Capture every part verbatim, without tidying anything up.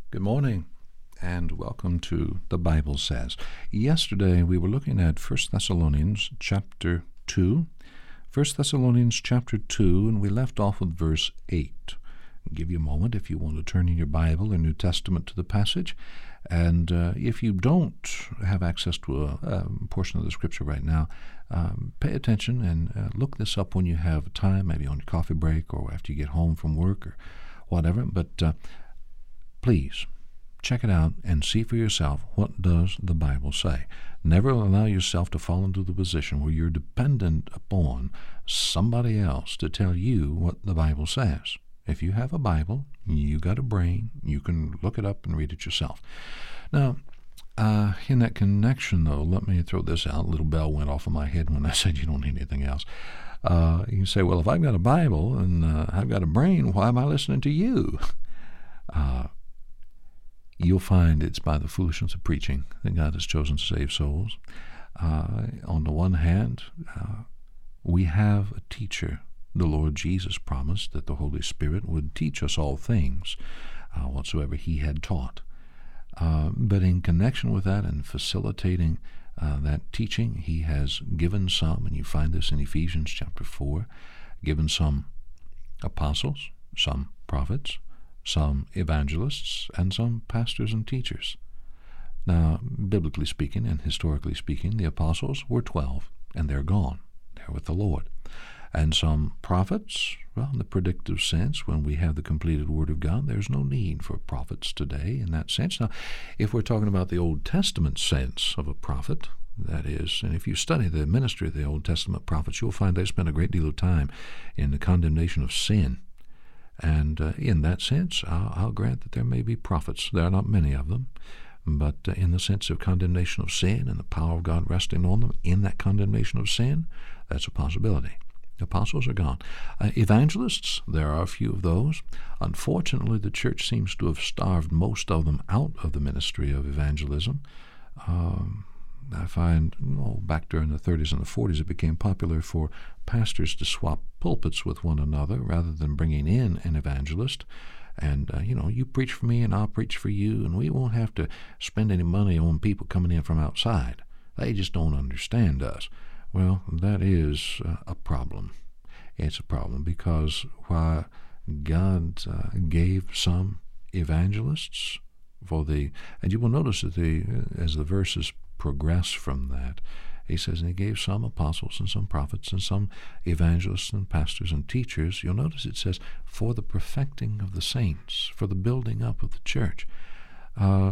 Good morning, and welcome to The Bible Says. Yesterday we were looking at First Thessalonians chapter two. First Thessalonians chapter two, and we left off with verse eight. I'll give you a moment if you want to turn in your Bible or New Testament to the passage. And uh, if you don't have access to a, a portion of the Scripture right now, um, pay attention and uh, look this up when you have time, maybe on your coffee break or after you get home from work or whatever. But uh, please check it out and see for yourself, what does the Bible say. Never allow yourself to fall into the position where you're dependent upon somebody else to tell you what the Bible says. If you have a Bible, you got a brain, you can look it up and read it yourself. Now, uh, in that connection, though, let me throw this out. A little bell went off in my head when I said you don't need anything else. Uh, you can say, well, if I've got a Bible and uh, I've got a brain, why am I listening to you? Uh, You'll find it's by the foolishness of preaching that God has chosen to save souls. Uh, on the one hand, uh, we have a teacher. The Lord Jesus promised that the Holy Spirit would teach us all things, uh, whatsoever he had taught. Uh, but in connection with that and facilitating uh, that teaching, he has given some, and you find this in Ephesians chapter four, given some apostles, some prophets, some evangelists, and some pastors and teachers. Now, biblically speaking and historically speaking, the apostles were twelve, and they're gone. They're with the Lord. And some prophets, well, in the predictive sense, when we have the completed Word of God, there's no need for prophets today in that sense. Now, if we're talking about the Old Testament sense of a prophet, that is, and if you study the ministry of the Old Testament prophets, you'll find they spend a great deal of time in the condemnation of sin. And uh, in that sense, I'll, I'll grant that there may be prophets. There are not many of them, but uh, in the sense of condemnation of sin and the power of God resting on them in that condemnation of sin, that's a possibility. Apostles are gone. Uh, evangelists, there are a few of those. Unfortunately, the church seems to have starved most of them out of the ministry of evangelism. Um, I find, oh, back during the thirties and the forties, it became popular for pastors to swap pulpits with one another rather than bringing in an evangelist. And, uh, you know, you preach for me and I'll preach for you, and we won't have to spend any money on people coming in from outside. They just don't understand us. Well, that is uh, a problem. It's a problem because while God uh, gave some evangelists for the, and you will notice that the as the verses progress from that, he says, and he gave some apostles and some prophets and some evangelists and pastors and teachers. You'll notice it says, for the perfecting of the saints, for the building up of the church. Uh,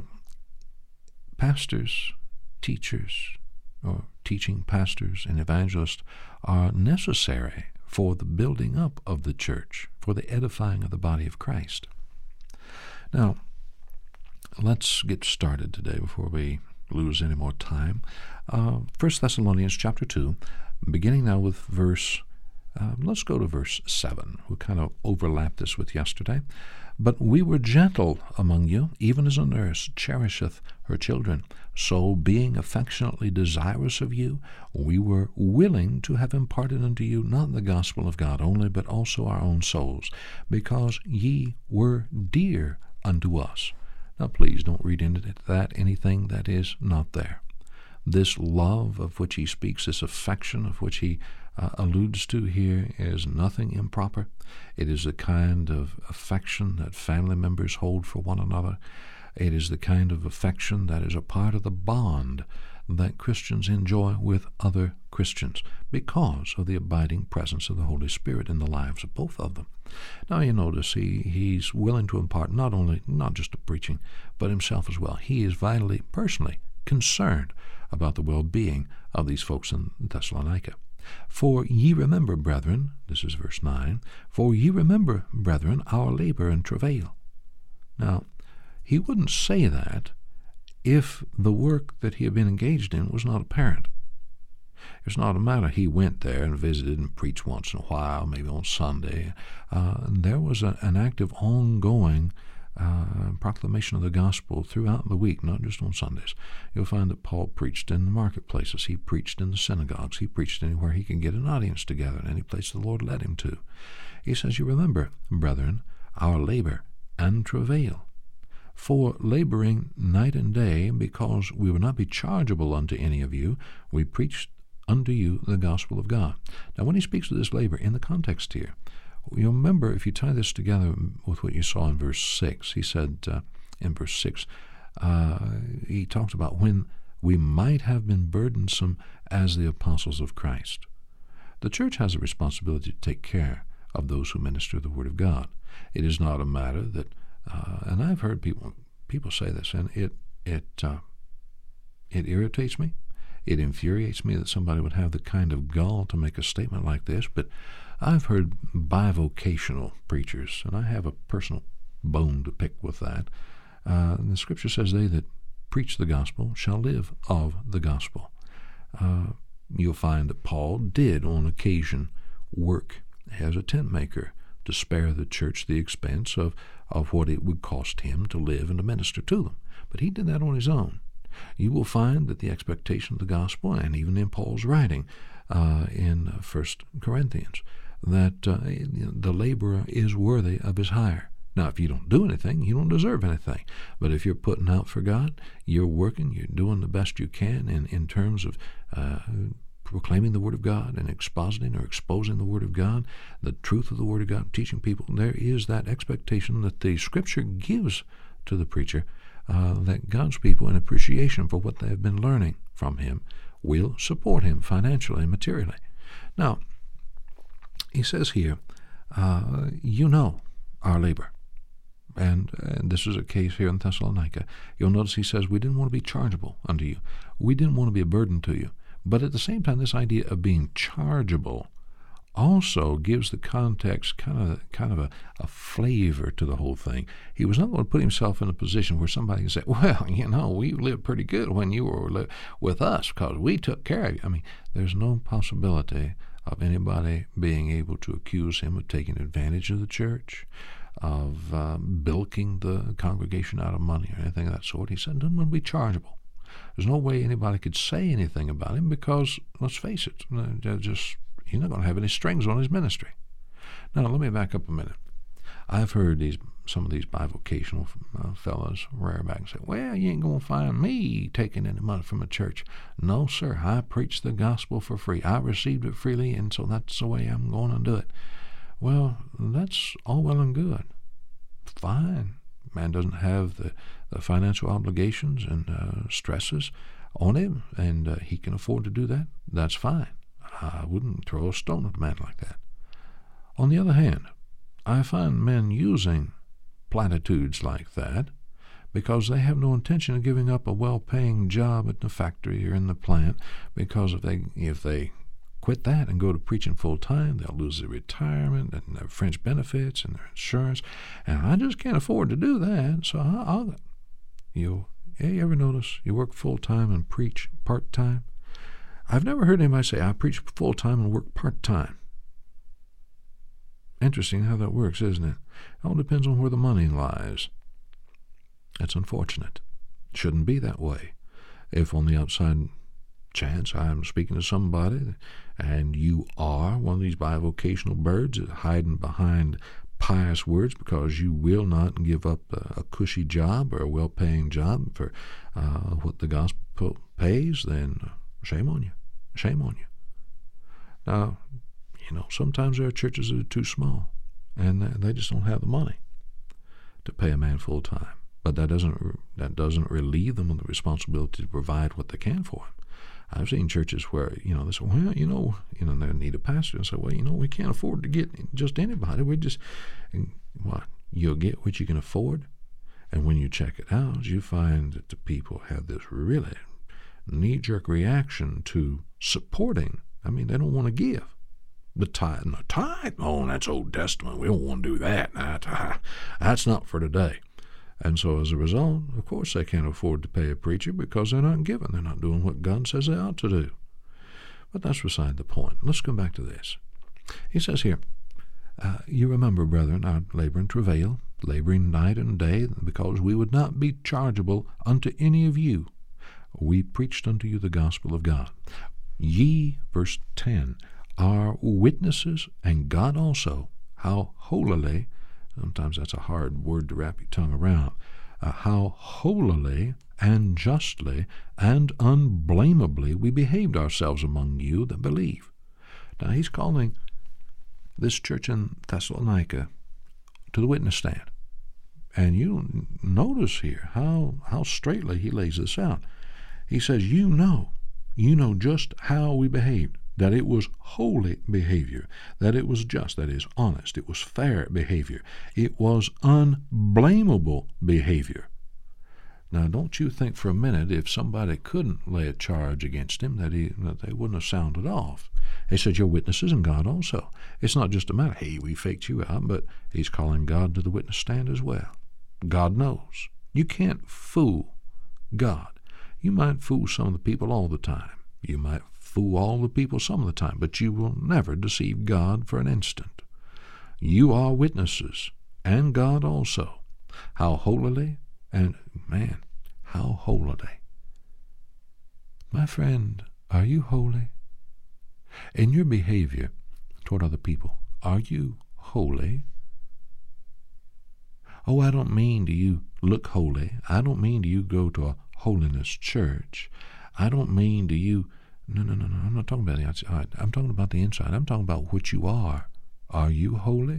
pastors, teachers, or teaching pastors and evangelists are necessary for the building up of the church, for the edifying of the body of Christ. Now, let's get started today before we lose any more time. Uh, First Thessalonians chapter two, beginning now with verse, uh, let's go to verse seven. We kind of overlapped this with yesterday. But we were gentle among you, even as a nurse cherisheth her children. So, being affectionately desirous of you, we were willing to have imparted unto you not the gospel of God only, but also our own souls, because ye were dear unto us. Now, please don't read into that anything that is not there. This love of which he speaks, this affection of which he uh, alludes to here, is nothing improper. It is the kind of affection that family members hold for one another. It is the kind of affection that is a part of the bond that Christians enjoy with other Christians because of the abiding presence of the Holy Spirit in the lives of both of them. Now you notice he, he's willing to impart not only, not just to preaching, but himself as well. He is vitally, personally concerned about the well-being of these folks in Thessalonica. For ye remember, brethren, this is verse nine, for ye remember, brethren, our labor and travail. Now, he wouldn't say that if the work that he had been engaged in was not apparent. It's not a matter he went there and visited and preached once in a while, maybe on Sunday. Uh, there was a, an active, ongoing uh, proclamation of the gospel throughout the week, not just on Sundays. You'll find that Paul preached in the marketplaces. He preached in the synagogues. He preached anywhere he could get an audience together, in any place the Lord led him to. He says, you remember, brethren, our labor and travail. For laboring night and day, because we would not be chargeable unto any of you, we preached unto you the gospel of God. Now, when he speaks of this labor in the context here, you'll remember, if you tie this together with what you saw in verse six, he said uh, in verse six, uh, he talks about when we might have been burdensome as the apostles of Christ. The church has a responsibility to take care of those who minister the word of God. It is not a matter that, uh, and I've heard people people say this, and it it uh, it irritates me. It infuriates me that somebody would have the kind of gall to make a statement like this, but I've heard bivocational preachers, and I have a personal bone to pick with that. Uh, and the Scripture says, they that preach the gospel shall live of the gospel. Uh, you'll find that Paul did, on occasion, work as a tent maker to spare the church the expense of, of what it would cost him to live and to minister to them. But he did that on his own. You will find that the expectation of the gospel, and even in Paul's writing uh, in First Corinthians, that uh, the laborer is worthy of his hire. Now, if you don't do anything, you don't deserve anything. But if you're putting out for God, you're working, you're doing the best you can in, in terms of uh, proclaiming the Word of God and expositing or exposing the Word of God, the truth of the Word of God, teaching people, there is that expectation that the Scripture gives to the preacher, uh, that God's people, in appreciation for what they have been learning from him, will support him financially and materially. Now, he says here, uh, you know our labor. And, and this is a case here in Thessalonica. You'll notice he says, we didn't want to be chargeable unto you. We didn't want to be a burden to you. But at the same time, this idea of being chargeable also gives the context kind of kind of a, a flavor to the whole thing. He was not going to put himself in a position where somebody can say, well, you know, we lived pretty good when you were li- with us because we took care of you. I mean, there's no possibility of anybody being able to accuse him of taking advantage of the church, of uh, bilking the congregation out of money or anything of that sort. He said, doesn't want to be chargeable. There's no way anybody could say anything about him because, let's face it, they're just he's not going to have any strings on his ministry. Now, let me back up a minute. I've heard these some of these bivocational uh, fellows rear back and say, well, you ain't going to find me taking any money from a church. No, sir, I preach the gospel for free. I received it freely, and so that's the way I'm going to do it. Well, that's all well and good. Fine. Man doesn't have the, the financial obligations and uh, stresses on him, and uh, he can afford to do that. That's fine. I wouldn't throw a stone at a man like that. On the other hand, I find men using platitudes like that because they have no intention of giving up a well-paying job at the factory or in the plant, because if they if they quit that and go to preaching full-time, they'll lose their retirement and their fringe benefits and their insurance, and I just can't afford to do that, so I'll... I'll you, you ever notice you work full-time and preach part-time? I've never heard anybody say, I preach full-time and work part-time. Interesting how that works, isn't it? It all depends on where the money lies. That's unfortunate. It shouldn't be that way. If on the outside chance I'm speaking to somebody and you are one of these bivocational birds hiding behind pious words because you will not give up a, a cushy job or a well-paying job for uh, what the gospel pays, then shame on you. Shame on you. Now, you know, sometimes there are churches that are too small, and they just don't have the money to pay a man full time. But that doesn't that doesn't relieve them of the responsibility to provide what they can for him. I've seen churches where, you know, they say, well, you know, you know, they need a pastor, and say, well, you know, we can't afford to get just anybody. We just, and what, you'll get what you can afford, and when you check it out, you find that the people have this really knee-jerk reaction to supporting. I mean, they don't want to give. The tithe, the tithe, oh, that's Old Testament. We don't want to do that. That, that's not for today. And so as a result, of course, they can't afford to pay a preacher because they're not giving. They're not doing what God says they ought to do. But that's beside the point. Let's come back to this. He says here, uh, you remember, brethren, our labor and travail, laboring night and day, because we would not be chargeable unto any of you. We preached unto you the gospel of God. Ye, verse ten, are witnesses, and God also, how holily, sometimes that's a hard word to wrap your tongue around, uh, how holily and justly and unblameably we behaved ourselves among you that believe. Now he's calling this church in Thessalonica to the witness stand. And you notice here how, how straightly he lays this out. He says, you know, you know just how we behaved, that it was holy behavior, that it was just, that is, honest, it was fair behavior, it was unblameable behavior. Now, don't you think for a minute if somebody couldn't lay a charge against him that he that they wouldn't have sounded off. He said, you're witnesses and God also. It's not just a matter, hey, we faked you out, but he's calling God to the witness stand as well. God knows. You can't fool God. You might fool some of the people all the time. You might fool all the people some of the time, but you will never deceive God for an instant. You are witnesses, and God also. How holily, and man, how holily. My friend, are you holy? In your behavior toward other people, are you holy? Oh, I don't mean do you look holy. I don't mean do you go to a holiness church. I don't mean do you, no, no, no, no, I'm not talking about the outside. I'm talking about the inside. I'm talking about what you are. Are you holy?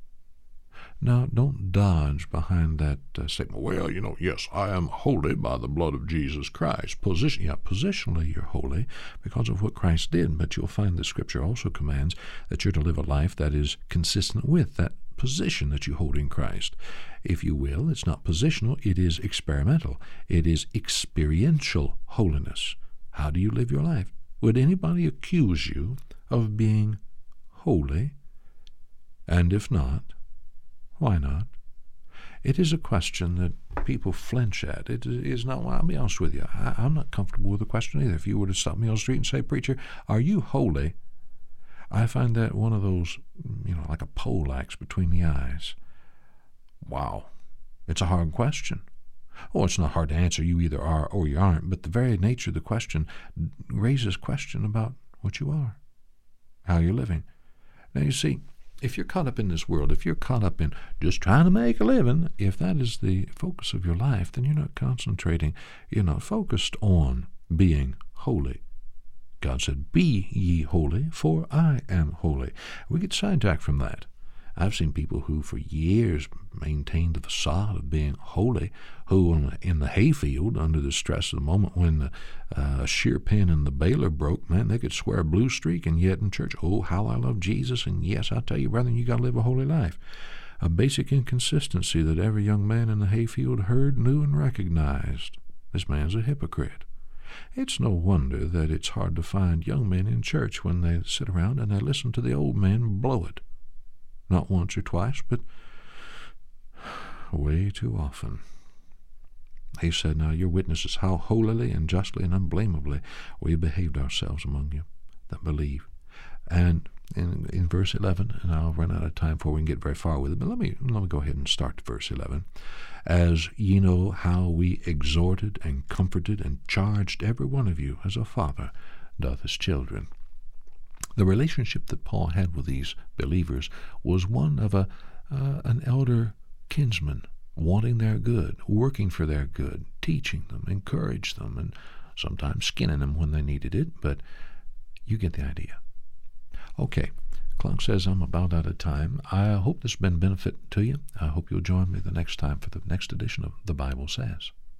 Now, don't dodge behind that uh, statement, well, you know, yes, I am holy by the blood of Jesus Christ. Position, yeah, positionally you're holy because of what Christ did, but you'll find the Scripture also commands that you're to live a life that is consistent with that position that you hold in Christ. If you will, it's not positional, it is experimental. It is experiential holiness. How do you live your life? Would anybody accuse you of being holy? And if not, why not? It is a question that people flinch at. It is not, well, I'll be honest with you, I, I'm not comfortable with the question either. If you were to stop me on the street and say, preacher, are you holy? I find that one of those, you know, like a poleaxe between the eyes. Wow. It's a hard question. Oh, it's not hard to answer. You either are or you aren't. But the very nature of the question raises question about what you are, how you're living. Now, you see, if you're caught up in this world, if you're caught up in just trying to make a living, if that is the focus of your life, then you're not concentrating, you're not focused on being holy. God said, be ye holy, for I am holy. We get sidetracked from that. I've seen people who for years maintained the facade of being holy, who in the hayfield, under the stress of the moment when the uh, shear pin and the baler broke, man, they could swear a blue streak, and yet in church, oh, how I love Jesus, and yes, I tell you, brethren, you got to live a holy life. A basic inconsistency that every young man in the hayfield heard, knew, and recognized. This man's a hypocrite. It's no wonder that it's hard to find young men in church when they sit around and they listen to the old man blow it. Not once or twice, but way too often. He said, now your witnesses how holily and justly and unblameably we behaved ourselves among you that believe. And in, in verse eleven, and I'll run out of time before we can get very far with it, but let me, let me go ahead and start verse eleven. As ye know how we exhorted and comforted and charged every one of you as a father doth his children. The relationship that Paul had with these believers was one of a uh, an elder kinsman, wanting their good, working for their good, teaching them, encourage them, and sometimes skinning them when they needed it, but you get the idea. Okay, clock says I'm about out of time. I hope this has been a benefit to you. I hope you'll join me the next time for the next edition of The Bible Says.